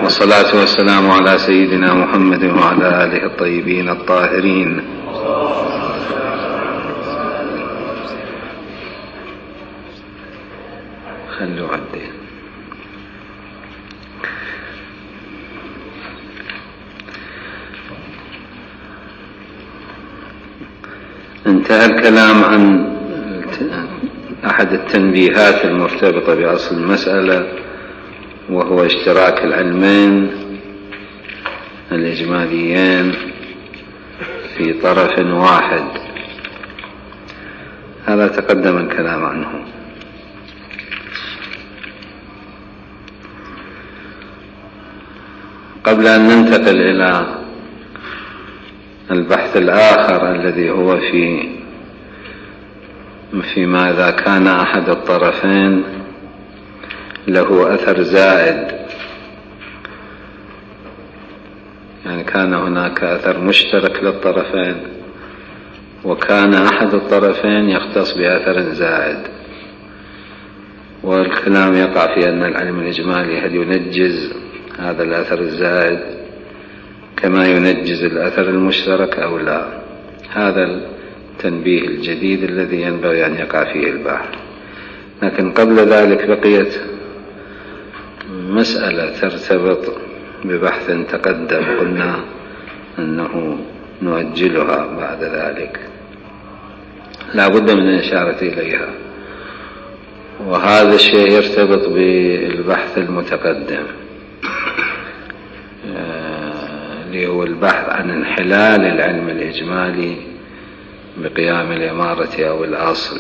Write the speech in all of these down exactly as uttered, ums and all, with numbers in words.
والصلاة والسلام على سيدنا محمد وعلى آله الطيبين الطاهرين. خلوا عدي. انتهى الكلام عن أحد التنبيهات المرتبطة بأصل المسألة، وهو اشتراك العلمين الإجماليين في طرف واحد. هذا تقدم الكلام عنه. قبل أن ننتقل إلى البحث الآخر الذي هو في فيما إذا كان أحد الطرفين له أثر زائد، يعني كان هناك أثر مشترك للطرفين وكان أحد الطرفين يختص بأثر زائد، والكلام يقع في أن العلم الإجمالي هل ينجز هذا الأثر الزائد كما ينجز الأثر المشترك أو لا. هذا التنبيه الجديد الذي ينبغي أن يقع فيه البحث. لكن قبل ذلك بقيت مسألة ترتبط ببحث تقدم، قلنا أنه نؤجلها بعد ذلك، لا بد من الإشارة إليها، وهذا الشيء يرتبط بالبحث المتقدم اللي هو البحث عن انحلال العلم الإجمالي بقيام الإمارة أو الأصل،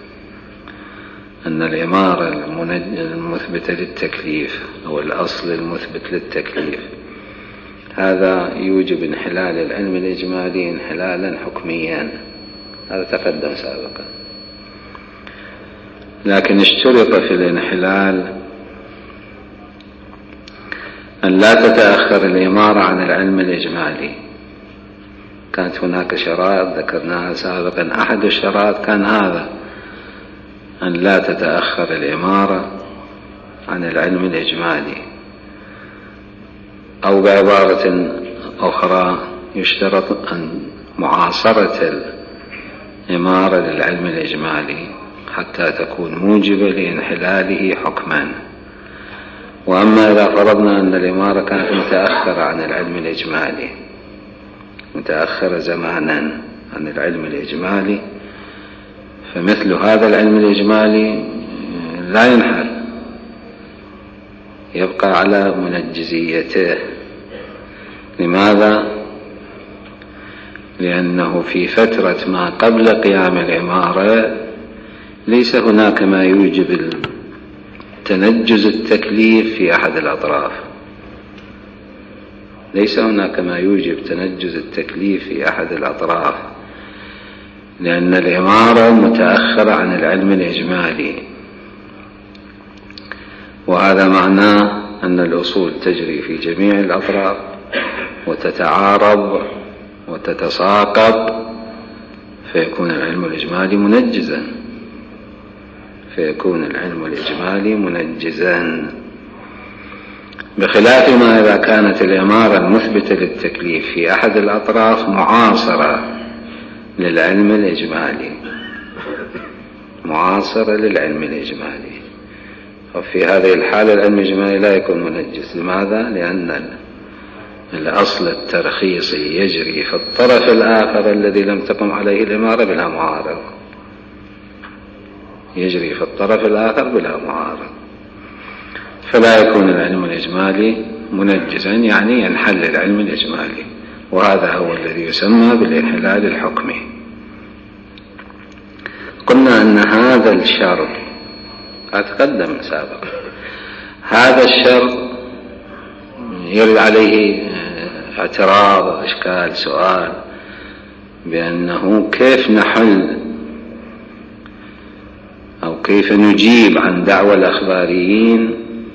أن الإمارة المثبتة للتكليف أو الأصل المثبت للتكليف هذا يوجب انحلال العلم الإجمالي انحلالا حكميا. هذا تقدم سابقا. لكن اشترط في الانحلال أن لا تتأخر الإمارة عن العلم الإجمالي. كانت هناك شرائط ذكرناها سابقا، أحد الشرائط كان هذا، أن لا تتأخر الإمارة عن العلم الإجمالي، أو بعبارة أخرى يشترط أن معاصرة الإمارة للعلم الإجمالي حتى تكون موجبة لانحلاله حكما. وأما إذا فرضنا أن الإمارة كانت متأخرة عن العلم الإجمالي، متأخرة زمانا عن العلم الإجمالي، فمثل هذا العلم الإجمالي لا ينحل، يبقى على منجزيته. لماذا؟ لأنه في فترة ما قبل قيام الإمارة ليس هناك ما يوجب تنجز التكليف في أحد الأطراف، ليس هناك ما يوجب تنجز التكليف في أحد الأطراف، لأن الإمارة متأخرة عن العلم الإجمالي. وهذا معناه أن الأصول تجري في جميع الأطراف وتتعارض وتتساقط، فيكون العلم الإجمالي منجزا فيكون العلم الإجمالي منجزا بخلاف ما إذا كانت الإمارة المثبتة للتكليف في أحد الأطراف معاصرة للعلم الإجمالي، معاصرة للعلم الإجمالي. وفي هذه الحالة العلم الإجمالي لا يكون منجز. لماذا؟ لأن الأصل الترخيصي يجري في الطرف الآخر الذي لم تقم عليه الإمارة بلا معارض، يجري في الطرف الآخر بلا معارض، فلا يكون العلم الإجمالي منجزا، يعني ينحل العلم الإجمالي، وهذا هو الذي يسمى بالانحلال الحكمي. قلنا أن هذا الشرط أتقدم سابقا، هذا الشرط يرد عليه اعتراض، إشكال، سؤال، بأنه كيف نحل أو كيف نجيب عن دعوى الأخباريين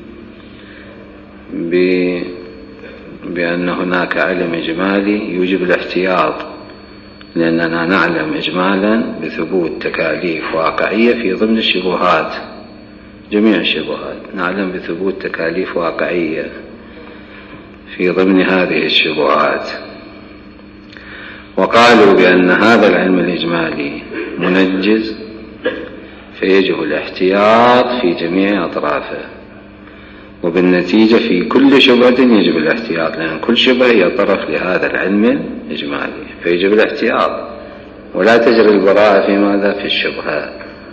بأن هناك علم إجمالي يوجب الاحتياط، لأننا نعلم إجمالا بثبوت تكاليف واقعية في ضمن الشبهات، جميع الشبهات نعلم بثبوت تكاليف واقعية في ضمن هذه الشبهات، وقالوا بأن هذا العلم الإجمالي منجز، فيجب الاحتياط في جميع أطرافه، وبالنتيجة في كل شبهة يجب الاحتياط، لأن كل شبهة هي طرف لهذا العلم الإجمالي، فيجب الاحتياط ولا تجري البراءة في ماذا؟ في الشبهات.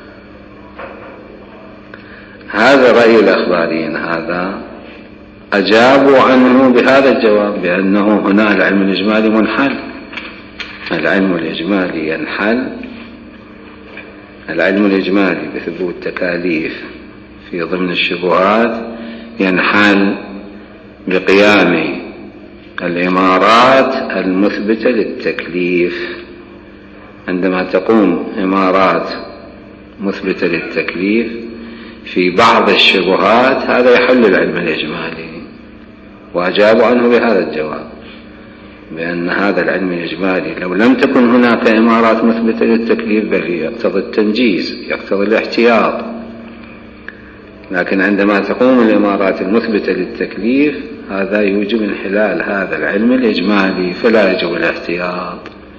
هذا رأي الأخباريين، هذا أجابوا عنه بهذا الجواب، بأنه هنا العلم الإجمالي منحل، العلم الإجمالي ينحل، العلم الإجمالي بثبوت تكاليف في ضمن الشبهات ينحل بقيام الإمارات المثبتة للتكليف. عندما تقوم إمارات مثبتة للتكليف في بعض الشبهات هذا يحل العلم الإجمالي، وأجابوا عنه بهذا الجواب، بأن هذا العلم الإجمالي لو لم تكن هناك إمارات مثبتة للتكليف بل يقتضي التنجيز، يقتضي الاحتياط، لكن عندما تقوم الإمارات المثبتة للتكليف هذا يوجب انحلال هذا العلم الإجمالي، فلا يجب الاحتياط.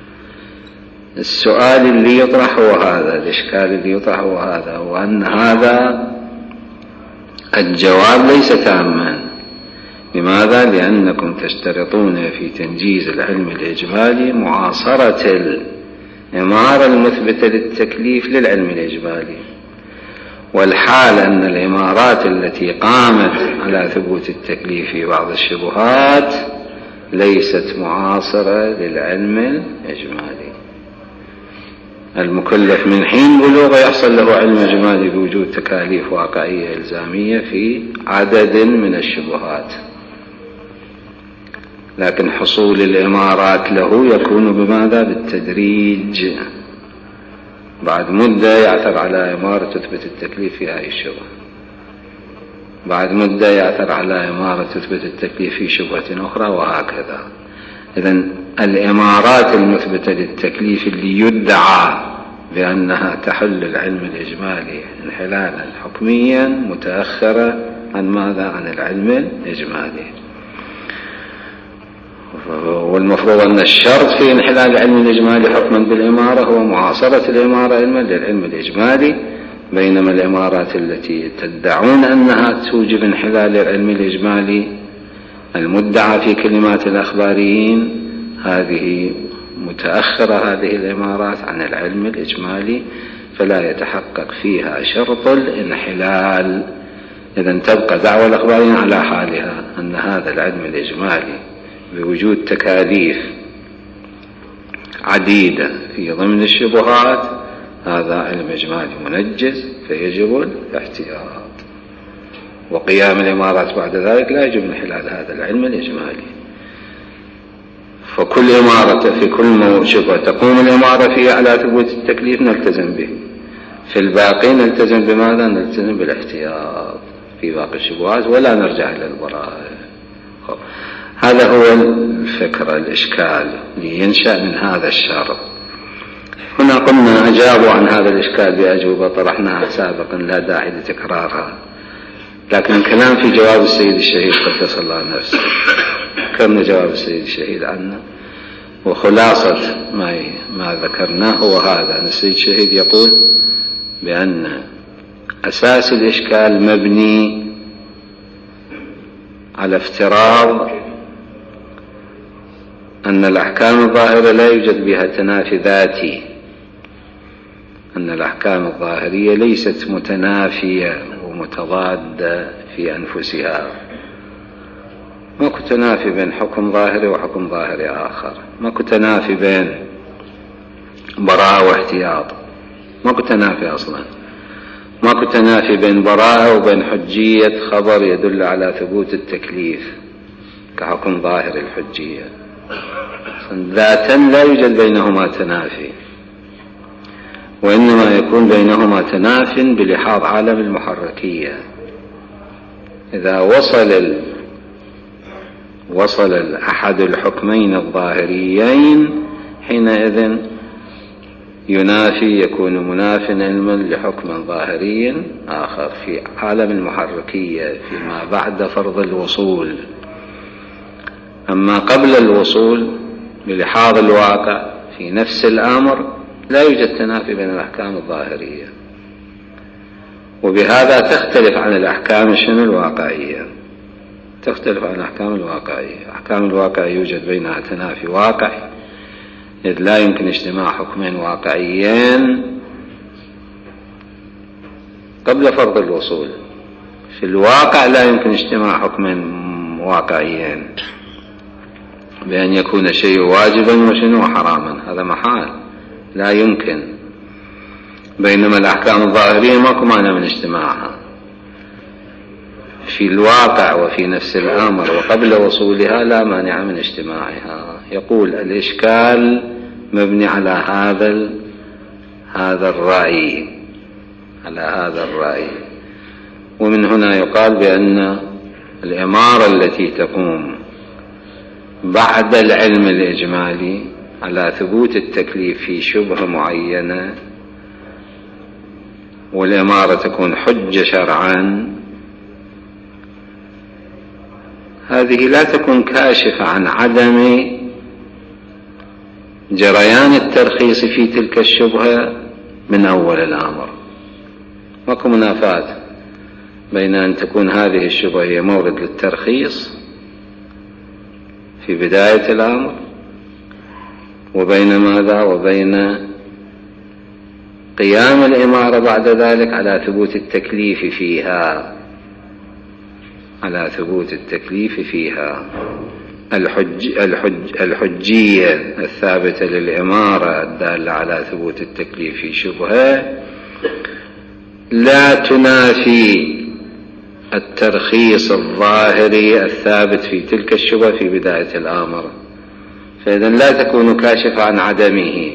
السؤال اللي يطرح هو هذا، الإشكال اللي يطرح هو هذا، وأن هذا الجواب ليس تاما. لماذا؟ لأنكم تشترطون في تنجيز العلم الإجمالي معاصرة الإمارة المثبتة للتكليف للعلم الإجمالي، والحال أن الإمارات التي قامت على ثبوت التكليف في بعض الشبهات ليست معاصرة للعلم الإجمالي. المكلف من حين بلوغه يحصل له علم إجمالي بوجود تكاليف واقعية إلزامية في عدد من الشبهات، لكن حصول الإمارات له يكون بماذا؟ بالتدريج. بعد مدة يعثر على إمارة تثبت التكليف في هذه الشبهة، بعد مدة يعثر على إمارة تثبت التكليف في شبهة أخرى، وهكذا. إذن الإمارات المثبتة للتكليف اللي يدعى بأنها تحل العلم الإجمالي انحلالا حكميا متأخرة عن ماذا؟ عن العلم الإجمالي. والمفروض أن الشرط في انحلال العلم الإجمالي حكما بالإمارة هو معاصرة الإمارة علما للعلم الإجمالي، بينما الإمارات التي تدعون أنها توجب انحلال العلم الإجمالي المدعى في كلمات الأخباريين هذه متأخرة، هذه الإمارات عن العلم الإجمالي، فلا يتحقق فيها شرط الانحلال. إذن تبقى دعوى الأخباريين على حالها، أن هذا العلم الإجمالي بوجود تكاليف عديدة في ضمن الشبهات هذا علم إجمالي منجز، فيجب الاحتياط، وقيام الإمارات بعد ذلك لا يجب انحلال هذا العلم الإجمالي. فكل إمارة في كل شبهة تقوم الإمارة فيها على ثبوت التكليف نلتزم به، في الباقي نلتزم بماذا؟ نلتزم بالاحتياط في باقي الشبهات ولا نرجع إلى البراءة. هذا هو الفكرة، الإشكال لينشأ من هذا الشرط. هنا قلنا أجابوا عن هذا الإشكال بأجوبة طرحناها سابقا لا داعي لتكرارها، لكن الكلام في جواب السيد الشهيد قدس الله نفسه، ذكرنا جواب السيد الشهيد عنا، وخلاصة ما ما ذكرناه هو هذا، أن السيد الشهيد يقول بأن أساس الإشكال مبني على افتراض أن الأحكام الظاهرة لا يوجد بها تنافي ذاتي، أن الأحكام الظاهرية ليست متنافية ومتضادة في أنفسها، ماكو تنافي بين حكم ظاهري وحكم ظاهري آخر، ماكو تنافي بين براءة واحتياط، ماكو تنافي أصلا، ماكو تنافي بين براءة وبين حجية خبر يدل على ثبوت التكليف كحكم ظاهر الحجية، ذاتا لا يوجد بينهما تنافي، وإنما يكون بينهما تناف بلحاظ عالم المحركية. إذا وصل ال... وصل أحد الحكمين الظاهريين حينئذ ينافي، يكون مناف علما لحكم ظاهري آخر في عالم المحركية فيما بعد فرض الوصول. أما قبل الوصول بلحاظ الواقع في نفس الأمر لا يوجد تنافي بين الأحكام الظاهرية، وبهذا تختلف عن الأحكام شنو الواقعية، تختلف عن الأحكام الواقعية. الأحكام الواقعية يوجد بينها تنافي واقعي، إذ لا يمكن اجتماع حكمين واقعيين قبل فرض الوصول. في الواقع لا يمكن اجتماع حكمين واقعيين بأن يكون شيء واجبا وشنو حراما، هذا محال لا يمكن. بينما الأحكام الظاهرية ماكو مانع من اجتماعها في الواقع وفي نفس الأمر وقبل وصولها، لا مانع من اجتماعها. يقول الإشكال مبني على هذا هذا الرأي على هذا الرأي ومن هنا يقال بأن الإمارة التي تقوم بعد العلم الإجمالي على ثبوت التكليف في شبهة معينة، والإمارة تكون حجة شرعا، هذه لا تكون كاشفة عن عدم جريان الترخيص في تلك الشبهة من أول الأمر. ماكو منافاة بين أن تكون هذه الشبهة هي مورد للترخيص في بداية الأمر وبين ماذا وبين قيام الإمارة بعد ذلك على ثبوت التكليف فيها على ثبوت التكليف فيها. الحج الحج الحجية الثابتة للإمارة الدالة على ثبوت التكليف في شبهة لا تنافي الترخيص الظاهري الثابت في تلك الشبهة في بداية الأمر، فإذا لا تكون كاشفة عن عدمه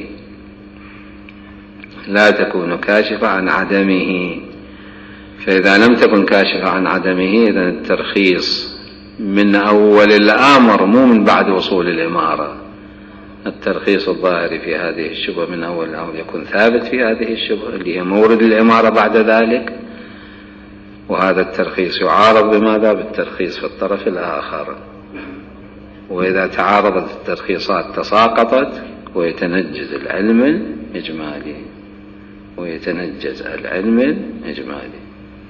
لا تكون كاشفة عن عدمه فإذا لم تكن كاشفة عن عدمه إذن الترخيص من أول الأمر مو من بعد وصول الإمارة. الترخيص الظاهري في هذه الشبهة من أول الأمر يكون ثابت في هذه الشبهة اللي هي مورد الإمارة بعد ذلك، وهذا الترخيص يعارض بماذا؟ بالترخيص في الطرف الآخر، وإذا تعارضت الترخيصات تساقطت ويتنجز العلم الإجمالي ويتنجز العلم الإجمالي.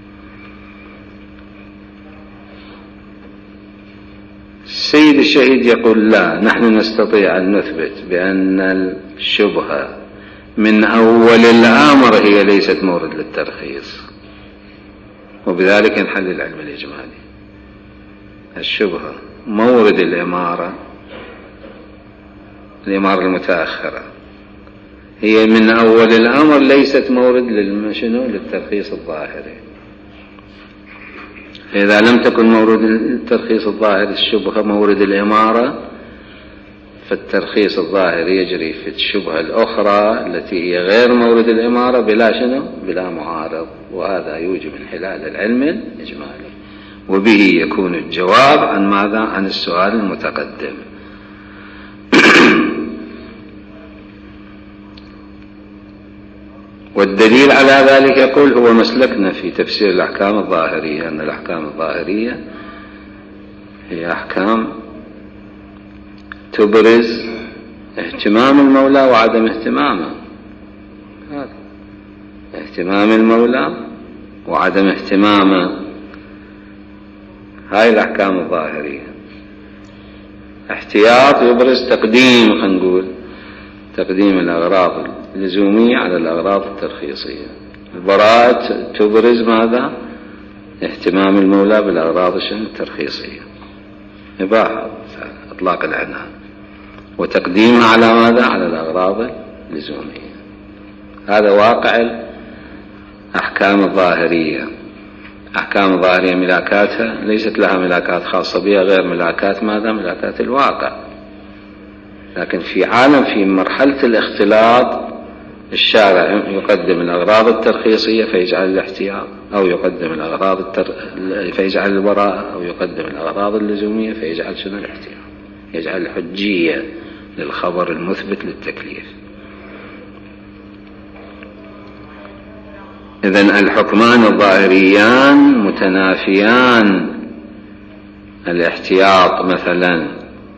السيد الشهيد يقول لا، نحن نستطيع أن نثبت بأن الشبهة من أول الأمر هي ليست مورد للترخيص، وبذلك ينحل العلم الإجمالي. الشبهة مورد الإمارة الإمارة المتأخرة هي من أول الأمر ليست مورد للمشنو للترخيص الظاهري. فإذا لم تكن مورد الترخيص الظاهري الشبهة مورد الإمارة، فالترخيص الظاهري يجري في الشبهة الأخرى التي هي غير مورد الإمارة بلا شنو بلا معارض، وهذا يوجب انحلال العلم الإجمالي، وبه يكون الجواب عن ماذا؟ عن السؤال المتقدم. والدليل على ذلك يقول هو مسلكنا في تفسير الأحكام الظاهرية، أن الأحكام الظاهرية هي أحكام تبرز اهتمام المولى وعدم اهتمامه، هذا اهتمام المولى وعدم اهتمامه، هاي الأحكام الظاهرية. احتياط يبرز تقديم، خلينا نقول تقديم الأغراض اللزومية على الأغراض الترخيصية. البراءة تبرز ماذا؟ اهتمام المولى بالأغراض الترخيصية، إباحة إطلاق العنان، وتقديمها على ماذا؟ على الأغراض اللزومية. هذا واقع الأحكام الظاهرية. أحكام الظاهرية ملاكاتها ليست لها ملاكات خاصة بها غير ملاكات ماذا؟ ملاكات الواقع. لكن في عالم في مرحلة الاختلاط الشارع يقدم الأغراض الترخيصية فيجعل الاحتياط، أو يقدم الأغراض التر... فيجعل البراءة، أو يقدم الأغراض اللزومية فيجعل شنو الاحتياط، يجعل الحجية للخبر المثبت للتكليف. إذن الحكمان الظاهريان متنافيان. الاحتياط مثلا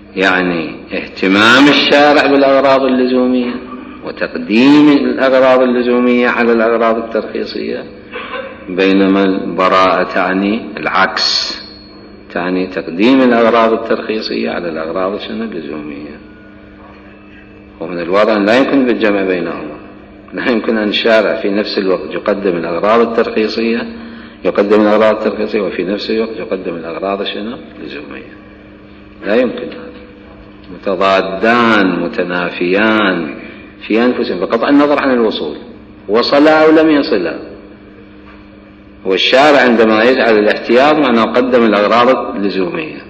يعني اهتمام الشارع بالأغراض اللزومية وتقديم الأغراض اللزومية على الأغراض الترخيصية، بينما البراءة تعني العكس، تعني تقديم الأغراض الترخيصية على الأغراض اللزومية. ومن الواضح لا يمكن بالجمع بينهما، لا يمكن أن الشارع في نفس الوقت يقدم الأغراض الترخيصية يقدم الأغراض الترخيصية وفي نفس الوقت يقدم الأغراض اللزومية، لا يمكن. هذا متضادان متنافيان في أنفسهم بقطع النظر عن الوصول، وصلا أو لم يصلا. والشارع عندما يجعل الاحتياط معناه قدم الأغراض اللزومية،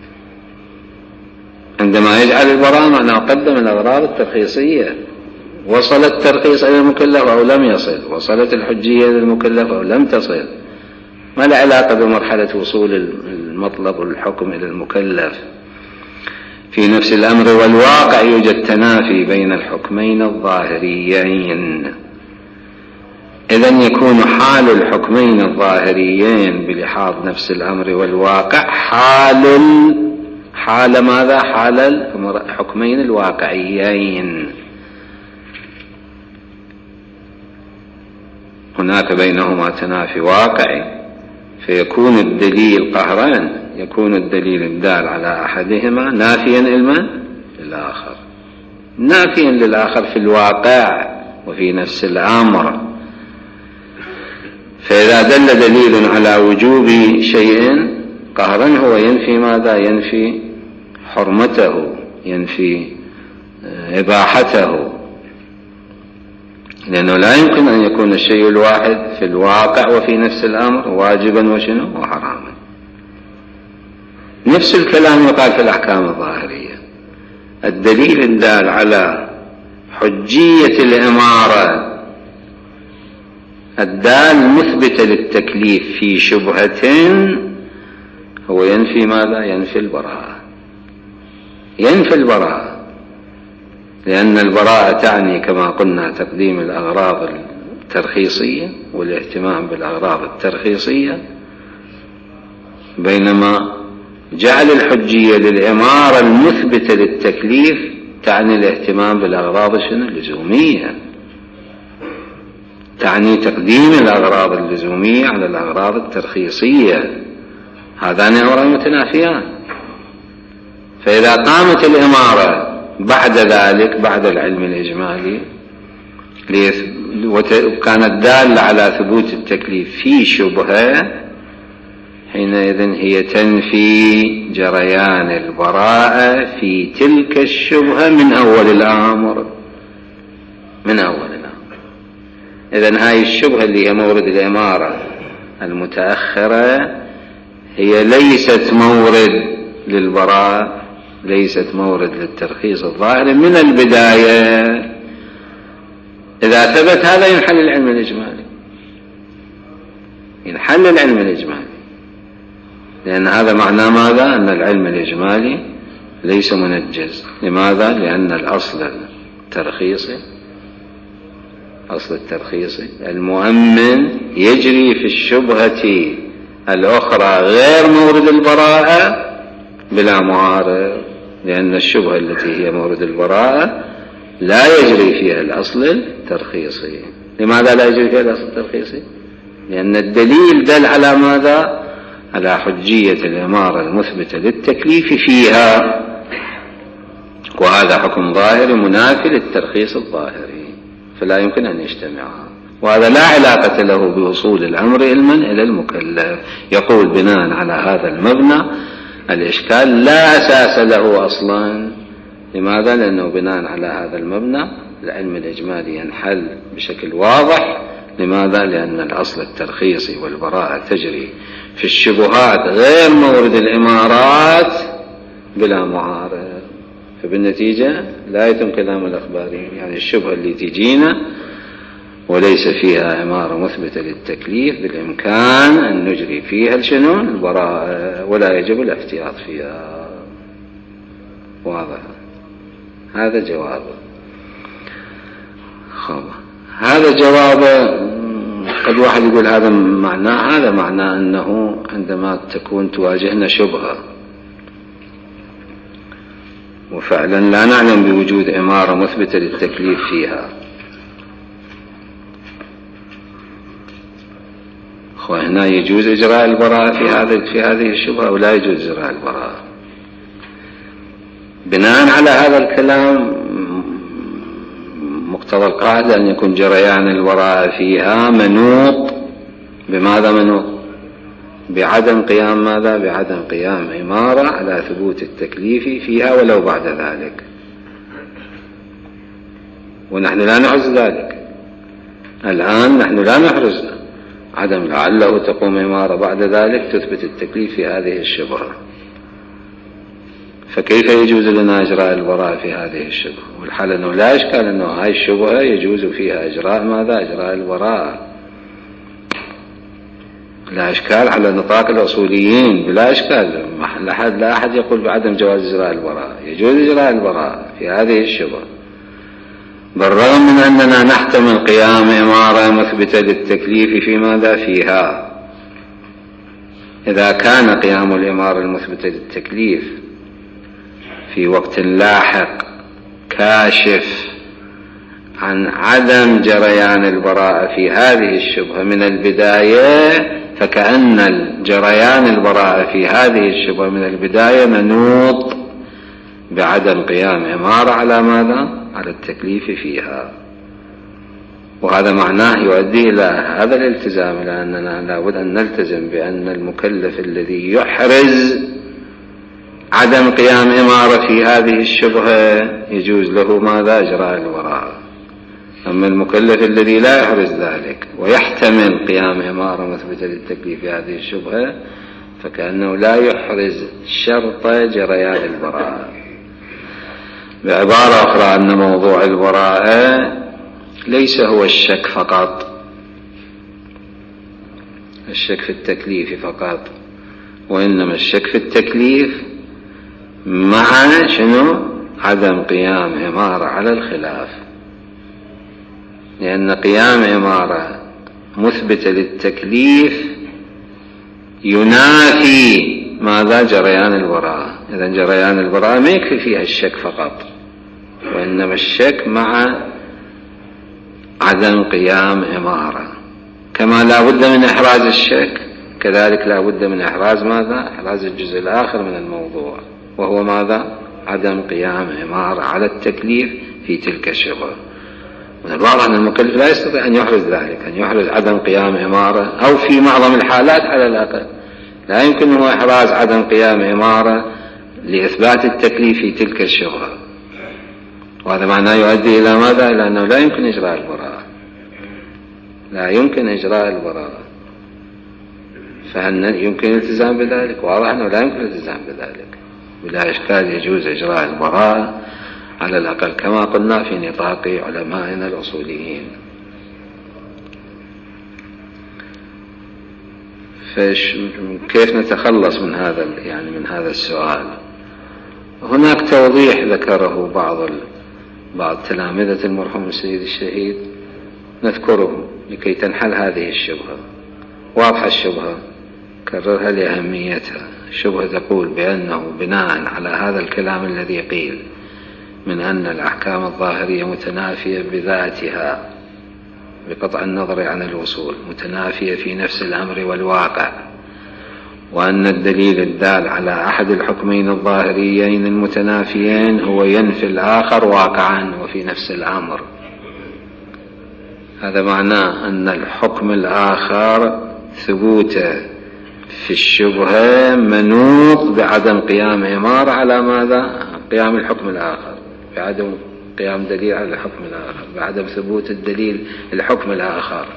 عندما يجعل البراءة معناه قدم الأغراض الترخيصية. وصل الترخيص إلى المكلف أو لم يصل، وصلت الحجية إلى المكلف أو لم تصل، ما له علاقة بمرحلة وصول المطلب والحكم إلى المكلف. في نفس الأمر والواقع يوجد تنافي بين الحكمين الظاهريين، إذن يكون حال الحكمين الظاهريين بلحاظ نفس الأمر والواقع حال حال ماذا؟ حال الحكمين الواقعيين. هناك بينهما تنافي واقعي، فيكون الدليل قهران، يكون الدليل الدال على أحدهما نافيا لمن؟ للآخر، نافيا للآخر في الواقع وفي نفس الأمر. فإذا دل دليل على وجوب شيء قهرا هو ينفي ماذا؟ ينفي حرمته، ينفي إباحته، لأنه لا يمكن أن يكون الشيء الواحد في الواقع وفي نفس الأمر واجبا وشنو وحراما. نفس الكلام يقال في الأحكام الظاهرية. الدليل الدال على حجية الإمارة الدال مثبتة للتكليف في شبهة هو ينفي ماذا؟ ينفي البراءة، ينفي البراءة، لأن البراءة تعني كما قلنا تقديم الأغراض الترخيصية والاهتمام بالأغراض الترخيصية، بينما جعل الحجية للإمارة المثبتة للتكليف تعني الاهتمام بالأغراض اللزومية، تعني تقديم الأغراض اللزومية على الأغراض الترخيصية. هذان أمران متنافيان. فإذا قامت الإمارة بعد ذلك بعد العلم الإجمالي وكانت دالة على ثبوت التكليف في شبهة، حينئذ هي تنفي جريان البراءة في تلك الشبهة من أول الأمر، من أول الأمر. إذن هاي الشبهة اللي هي مورد الإمارة المتأخرة هي ليست مورد للبراءة، ليست مورد للترخيص الظاهر من البداية. إذا ثبت هذا ينحل العلم الإجمالي، ينحل العلم الإجمالي، لأن هذا معناه ماذا؟ أن العلم الإجمالي ليس منجز. لماذا؟ لأن الأصل الترخيصي أصل الترخيصي المؤمن يجري في الشبهة الأخرى غير مورد البراءة بلا معارض، لأن الشبهة التي هي مورد البراءة لا يجري فيها الأصل الترخيصي. لماذا لا يجري فيها الأصل الترخيصي؟ لأن الدليل دل على ماذا؟ على حجية الإمارة المثبتة للتكليف فيها، وهذا حكم ظاهري منافي للترخيص الظاهري، فلا يمكن أن يجتمعا، وهذا لا علاقة له بوصول الأمر علما إلى المكلف. يقول بناء على هذا المبنى الإشكال لا أساس له أصلا. لماذا؟ لأنه بناء على هذا المبنى العلم الإجمالي ينحل بشكل واضح. لماذا؟ لأن الأصل الترخيصي والبراءة تجري في الشبهات غير مورد الإمارات بلا معارض، فبالنتيجة لا يتم كلام الأخباريين. يعني الشبهة اللي تجينا وليس فيها إمارة مثبتة للتكليف بالإمكان أن نجري فيها الشنو البراءة، ولا يجب الاحتياط فيها. واضح؟ هذا جوابه. خب هذا جوابه. قد واحد يقول هذا معناه هذا معناه أنه عندما تكون تواجهنا شبهة وفعلا لا نعلم بوجود إمارة مثبتة للتكليف فيها. وهنا يجوز إجراء البراءة في هذه في هذه الشبهة أو لا يجوز إجراء البراءة؟ بناء على هذا الكلام مقتضى القاعدة أن يكون جريان البراءة فيها منوط بماذا؟ منوط بعدم قيام ماذا؟ بعدم قيام إمارة على ثبوت التكليف فيها ولو بعد ذلك، ونحن لا نحرز ذلك الآن. نحن لا نحرز عدم لعله تقوم إمارة بعد ذلك تثبت التكليف في هذه الشبهة، فكيف يجوز لنا إجراء البراءة في هذه الشبهة؟ والحال أنه لا إشكال أنه هذه الشبهة يجوز فيها إجراء ماذا؟ إجراء البراءة، لا إشكال على نطاق الأصوليين، بلا إشكال. لا أحد لا أحد يقول بعدم جواز إجراء البراءة، يجوز إجراء البراءة في هذه الشبهة، بالرغم من أننا نحتمل قيام إمارة مثبتة للتكليف في ماذا؟ فيها. إذا كان قيام الإمارة المثبتة للتكليف في وقت لاحق كاشف عن عدم جريان البراءة في هذه الشبهة من البداية، فكأن جريان البراءة في هذه الشبهة من البداية منوط بعدم قيام إمارة على ماذا؟ على التكليف فيها. وهذا معناه يؤدي إلى هذا الالتزام، لأننا لابد أن نلتزم بأن المكلف الذي يحرز عدم قيام إمارة في هذه الشبهة يجوز له ماذا؟ إجراء البراءة. أما المكلف الذي لا يحرز ذلك ويحتمل قيام إمارة مثبتة للتكليف في هذه الشبهة فكأنه لا يحرز شرط جريان البراءة. بعبارة أخرى أن موضوع البراءة ليس هو الشك فقط، الشك في التكليف فقط، وإنما الشك في التكليف مع شنو؟ عدم قيام إمارة على الخلاف، لأن قيام إمارة مثبتة للتكليف ينافي ماذا؟ جريان البراءة. إذن جريان البراءة ما يكفي فيها الشك فقط، وإنما الشك مع عدم قيام إمارة. كما لا بد من إحراز الشك كذلك لا بد من إحراز ماذا؟ إحراز الجزء الآخر من الموضوع، وهو ماذا؟ عدم قيام إمارة على التكليف في تلك الشبهة. من الواضح أن المكلف لا يستطيع أن يحرز ذلك، أن يحرز عدم قيام إمارة، أو في معظم الحالات على الأقل لا يمكنه إحراز عدم قيام إمارة لإثبات التكليف في تلك الشبهة. وهذا معناه يؤدي إلى ماذا؟ إلى أنه لا يمكن إجراء البراءة، لا يمكن إجراء البراءة. فهل يمكن الالتزام بذلك؟ واضح أنه لا يمكن الالتزام بذلك. بلا إشكال يجوز إجراء البراءة على الأقل كما قلنا في نطاق علمائنا الأصوليين. فكيف نتخلص من هذا يعني من هذا السؤال؟ هناك توضيح ذكره بعض بعض تلامذة المرحوم السيد الشهيد نذكره لكي تنحل هذه الشبهة. واضحة الشبهة، كررها لأهميتها. الشبهة تقول بأنه بناء على هذا الكلام الذي قيل من أن الأحكام الظاهرية متنافية بذاتها بقطع النظر عن الوصول، متنافية في نفس الأمر والواقع، وأن الدليل الدال على أحد الحكمين الظاهريين المتنافيين هو ينفي الآخر واقعا وفي نفس الأمر. هذا معناه أن الحكم الآخر ثبوته في الشبهة منوط بعدم قيام إمارة على ماذا؟ قيام الحكم الآخر، بعدم قيام دليل على الحكم الآخر، بعدم ثبوت الدليل الحكم الآخر.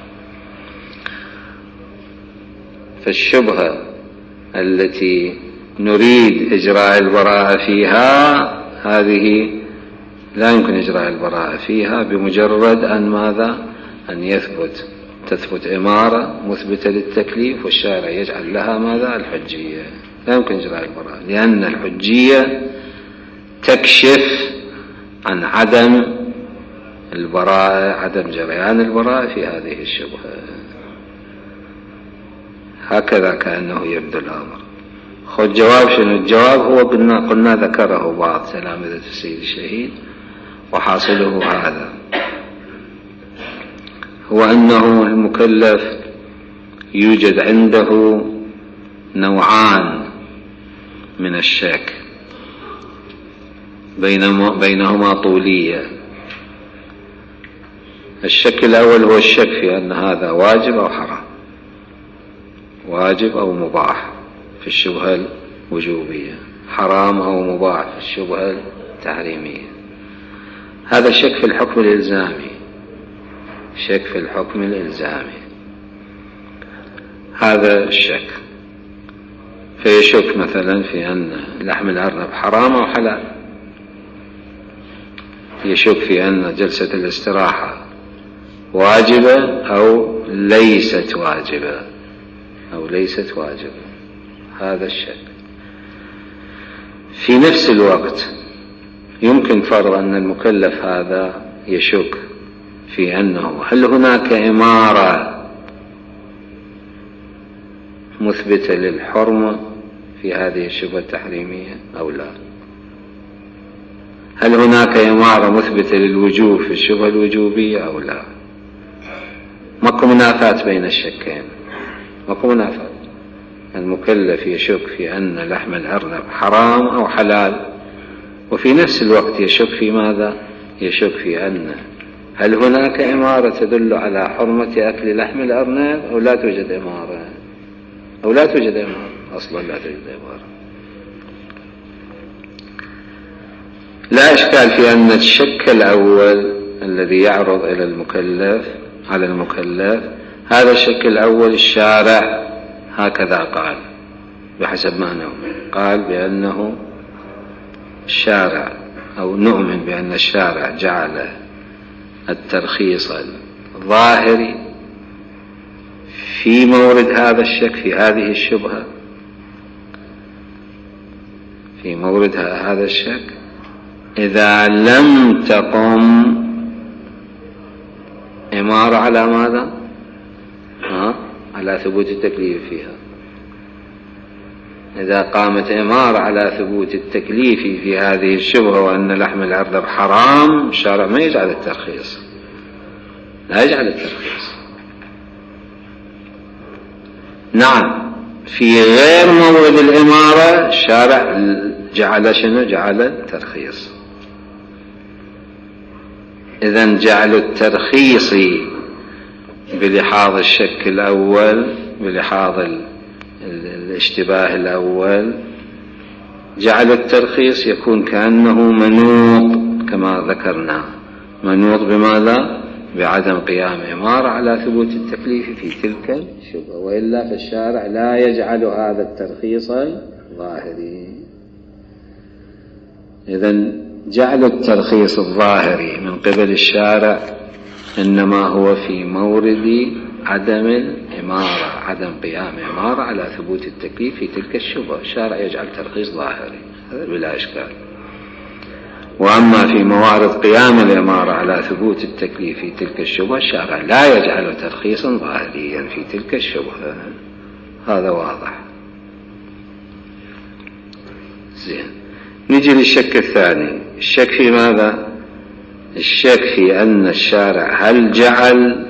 فالشبهة التي نريد إجراء البراءة فيها هذه لا يمكن إجراء البراءة فيها بمجرد أن ماذا؟ أن يثبت تثبت إمارة مثبتة للتكليف والشارع يجعل لها ماذا؟ الحجية. لا يمكن إجراء البراءة لأن الحجية تكشف عن عدم البراءة، عدم جريان البراءة في هذه الشبهة. هكذا كأنه يبدو الأمر. خذ جواب شنو الجواب؟ هو قلنا, قلنا ذكره بعض تلامذة السيد الشهيد، وحاصله هذا، هو أنه المكلف يوجد عنده نوعان من الشك، بينهما طولية. الشك الأول هو الشك في أن هذا واجب أو حرام، واجب أو مباح في الشبهة الوجوبية، حرام أو مباح في الشبهة التحريمية. هذا الشك في الحكم الإلزامي، شك في الحكم الإلزامي، هذا الشك. فيشك مثلا في أن لحم الأرنب حرام أو حلال، يشك في أن جلسة الاستراحة واجبة أو ليست واجبة أو ليست واجبة، هذا الشك. في نفس الوقت يمكن فرض أن المكلف هذا يشك في أنه هل هناك إمارة مثبتة للحرمة في هذه الشبهة التحريمية أو لا، هل هناك إمارة مثبتة للوجوب في الشبهة الوجوبية أو لا. ماكو منافاة بين الشكين، ماكو منافاة. المكلف يشك في أن لحم الأرنب حرام أو حلال، وفي نفس الوقت يشك في ماذا؟ يشك في أن هل هناك إمارة تدل على حرمة أكل لحم الأرنب أو لا توجد إمارة، أو لا توجد إمارة، أصلا لا توجد إمارة. لا إشكال في أن الشك الأول الذي يعرض إلى المكلف على المكلف، هذا الشك الأول الشارع هكذا قال بحسب ما نؤمن، قال بأنه الشارع أو نؤمن بأن الشارع جعل الترخيص الظاهري في مورد هذا الشك في هذه الشبهة، في مورد هذا الشك، إذا لم تقم إمارة على ماذا؟ ها؟ على ثبوت التكليف فيها. إذا قامت إمارة على ثبوت التكليف في هذه الشبهة وأن لحم الأرنب حرام، الشارع ما يجعل الترخيص، لا يجعل الترخيص. نعم، في غير مورد الإمارة الشارع جعل شنو؟ جعل الترخيص. إذن جعل الترخيص بلحاظ الشك الأول، بلحاظ الاشتباه الأول، جعل الترخيص يكون كأنه منوط كما ذكرنا، منوط بماذا؟ بعدم قيام إمارة على ثبوت التكليف في تلك الشبهة، وإلا فالشارع لا يجعل هذا الترخيص ظاهري. إذن جعل الترخيص الظاهري من قبل الشارع إنما هو في مورد عدم الإمارة، عدم قيام إمارة على ثبوت التكليف في تلك الشبهة، الشارع يجعل ترخيص ظاهري، هذا بلا إشكال. وأما في موارد قيام الإمارة على ثبوت التكليف في تلك الشبهة، الشارع لا يجعل ترخيصا ظاهريا في تلك الشبهة، هذا واضح. زين، نجي للشك الثاني. الشك في ماذا؟ الشك في أن الشارع هل جعل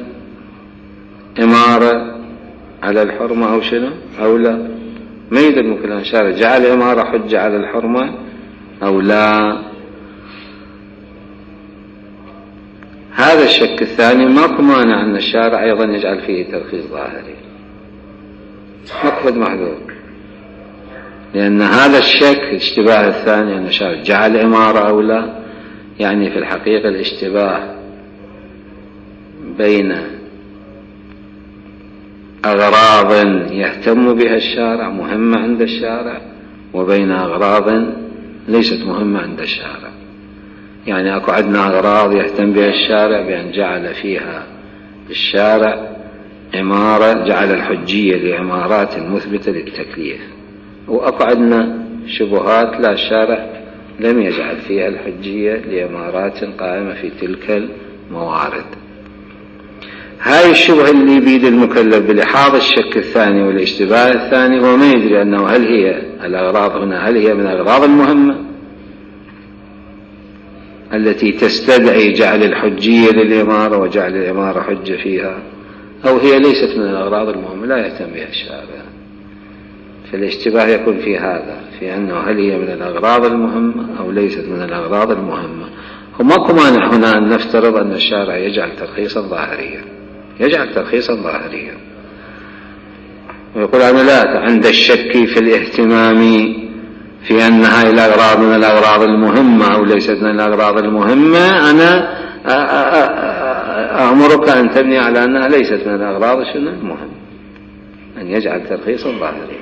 إمارة على الحرمة أو شنو أو لا. ما يدري ممكن أن الشارع جعل إمارة حجة على الحرمة أو لا. هذا الشك الثاني ماكو مانع أن الشارع أيضا يجعل فيه ترخيص ظاهري، مقصد محذور، لأن هذا الشك الاشتباه الثاني أن الشارع جعل إمارة أو لا، يعني في الحقيقة الاشتباه بين أغراض يهتم بها الشارع مهمة عند الشارع وبين أغراض ليست مهمة عند الشارع. يعني أكو عندنا أغراض يهتم بها الشارع بأن جعل فيها الشارع إمارة، جعل الحجية لإمارات مثبتة للتكليف، وأكو عندنا شبهات لا، الشارع لم يجعل فيها الحجية لإمارات قائمة في تلك الموارد. هاي الشبهة اللي بيد المكلف بلحاظ الشك الثاني والاشتباه الثاني هو ما يدري أنه هل هي الأغراض هنا هل هي من الأغراض المهمة التي تستدعي جعل الحجية للإمارة وجعل الإمارة حجة فيها، أو هي ليست من الأغراض المهمة لا يهتم بها الشارع. فالاشتباه يكون في هذا، في أنه هل هي من الأغراض المهمة أو ليست من الأغراض المهمة. وماكو مانع هنا أن نفترض أن الشارع يجعل ترخيصا ظاهريا، يجعل ترخيصا ظاهريا ويقول أنا لا عند الشك في الاهتمام في أن هاي الأغراض من الأغراض المهمة أو ليست من الأغراض المهمة، أنا أأمرك أن تبني على أنها ليست من الأغراض شنو المهم، أن يجعل ترخيصا ظاهريا.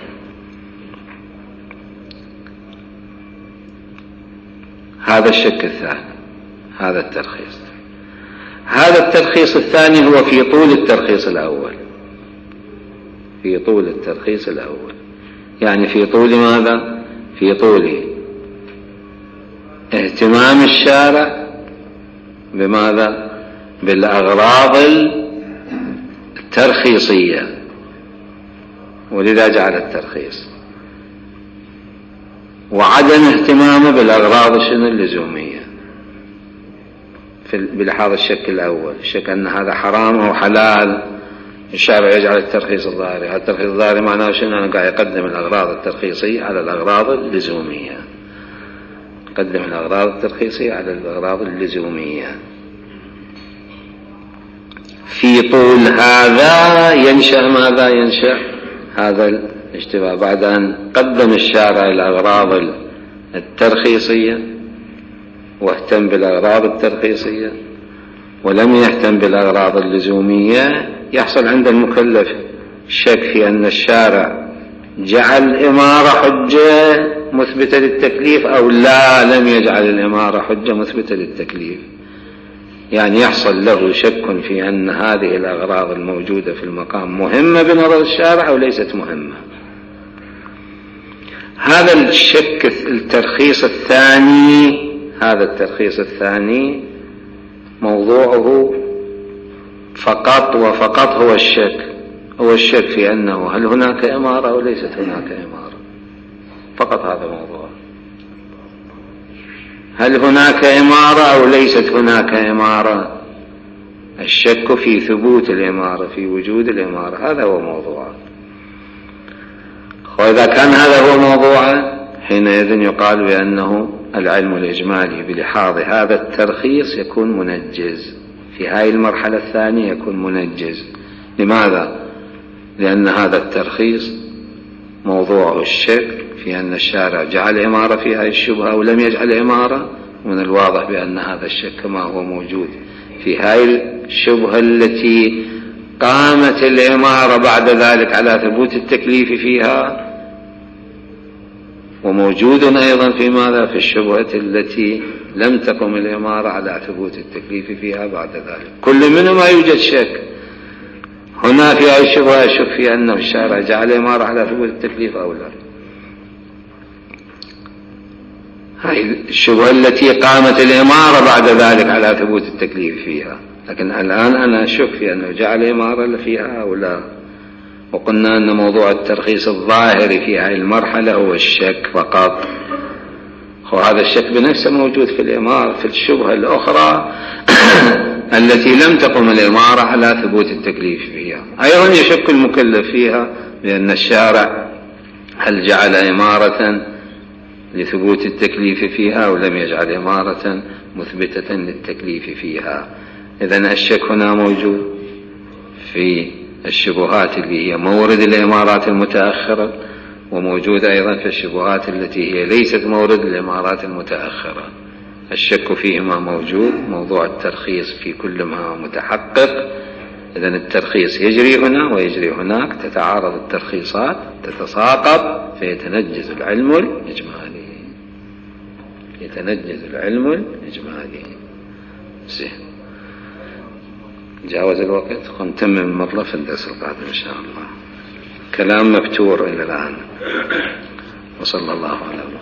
هذا الشك الثاني، هذا الترخيص. هذا الترخيص الثاني هو في طول الترخيص الأول، في طول الترخيص الأول، يعني في طول ماذا؟ في طول اهتمام الشارع بماذا؟ بالأغراض الترخيصية، ولذا جعل الترخيص، وعدم اهتمامه بالأغراض شنو اللزومية بلحاظ الشك الأول، الشك أن هذا حرام أو حلال، الشارع يجعل الترخيص الظاهري. هذا الترخيص الظاهري معناه شنو؟ أنا قاعد يقدم الأغراض الترخيصية على الأغراض اللزومية، يقدم الأغراض الترخيصية على الأغراض اللزومية. في طول هذا ينشأ ماذا؟ ينشأ هذا الاشتباه بعد أن قدم الشارع الأغراض الترخيصية واهتم بالأغراض الترخيصية ولم يهتم بالأغراض اللزومية. يحصل عند المكلف شك في أن الشارع جعل الإمارة حجة مثبتة للتكليف أو لا لم يجعل الإمارة حجة مثبتة للتكليف، يعني يحصل له شك في أن هذه الأغراض الموجودة في المقام مهمة بنظر الشارع أو ليست مهمة. هذا الشك الترخيص الثاني، هذا الترخيص الثاني موضوعه فقط وفقط هو الشك، هو الشك في أنه هل هناك إمارة أو ليست هناك إمارة، فقط هذا موضوع. هل هناك إمارة أو ليست هناك إمارة، الشك في ثبوت الإمارة، في وجود الإمارة، هذا هو موضوع. وإذا كان هذا هو موضوع حينئذ يقال بأنه العلم الإجمالي بلحاظ هذا الترخيص يكون منجز في هذه المرحلة الثانية، يكون منجز. لماذا؟ لأن هذا الترخيص موضوع الشك في أن الشارع جعل إمارة في هذه الشبهة أو لم يجعل إمارة، ومن الواضح بأن هذا الشك كما هو موجود في هذه الشبهة التي قامت الإمارة بعد ذلك على ثبوت التكليف فيها، وموجود أيضا في ماذا؟ في الشبهة التي لم تقم الإمارة على ثبوت التكليف فيها بعد ذلك. كل منهما يوجد شك. هنا في هذه الشبهة يشك في أن الشارع جعل إمارة على ثبوت التكليف أو لا. هذه الشبهة التي قامت الإمارة بعد ذلك على ثبوت التكليف فيها، لكن الآن أنا أشك في أنه جعل إمارة فيها أو لا. وقلنا أن موضوع الترخيص الظاهري في هذه المرحلة هو الشك فقط، وهذا الشك بنفسه موجود في الإمارة في الشبهة الأخرى التي لم تقم الإمارة على ثبوت التكليف فيها. أيضا يشك المكلف فيها بأن الشارع هل جعل إمارة لثبوت التكليف فيها أو لم يجعل إمارة مثبتة للتكليف فيها. إذن الشك هنا موجود في الشبهات اللي هي مورد الإمارات المتأخرة، وموجود أيضا في الشبهات التي هي ليست مورد الإمارات المتأخرة. الشك فيهما موجود. موضوع الترخيص في كل ما متحقق. إذن الترخيص يجري هنا ويجري هناك، تتعارض الترخيصات تتساقط فيتنجز العلم الإجمالي، يتنجز العلم الإجمالي. زين، جاوز الوقت، ونتمم المطلب في الدرس القادم إن شاء الله. كلام مبتور إلى الآن. وصلى الله على